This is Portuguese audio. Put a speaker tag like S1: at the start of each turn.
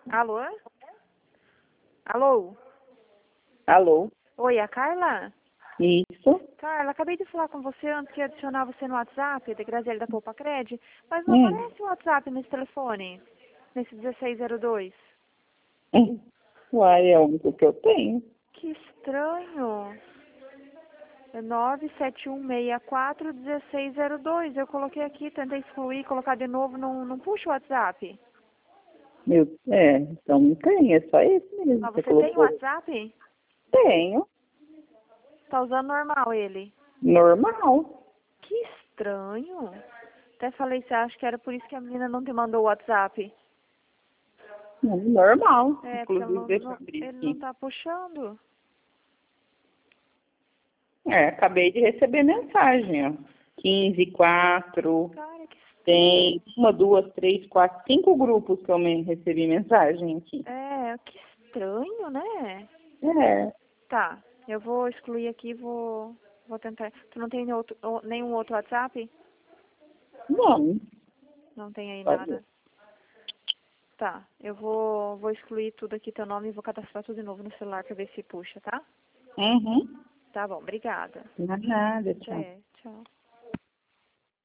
S1: Alô? Alô?
S2: Alô?
S1: Oi, a Carla?
S2: Isso?
S1: Carla, acabei de falar com você antes de adicionar você no WhatsApp, da Graziele da Poupa Cred, mas não aparece o WhatsApp nesse telefone, nesse 1602.
S2: Uai, é o único que eu tenho.
S1: Que estranho. É 971641602. Eu coloquei aqui, tentei excluir, colocar de novo, não puxa o WhatsApp.
S2: Então não tem, é só esse mesmo.
S1: Mas
S2: Você
S1: você tem o
S2: colocou.
S1: WhatsApp?
S2: Tenho.
S1: Tá usando normal ele?
S2: Normal.
S1: Que estranho. Até falei, você acha que era por isso que a menina não te mandou o WhatsApp?
S2: Normal.
S1: É, porque ela
S2: Inclusive, deixa eu abrir
S1: ele não
S2: aqui.
S1: tá puxando.
S2: Acabei de receber mensagem, ó. 15, 4.
S1: Cara, que estranho.
S2: Tem 1, 2, 3, 4, 5 grupos que eu recebi mensagem aqui.
S1: É, que estranho, né?
S2: É.
S1: Tá, eu vou excluir aqui, vou tentar. Tu não tem nenhum outro WhatsApp?
S2: Não.
S1: Não tem aí
S2: Pode.
S1: nada. Tá, eu vou excluir tudo aqui, teu nome, e vou cadastrar tudo de novo no celular pra ver se puxa, tá?
S2: Uhum.
S1: Tá bom, obrigada.
S2: Não é nada, tchau.
S1: Até, tchau.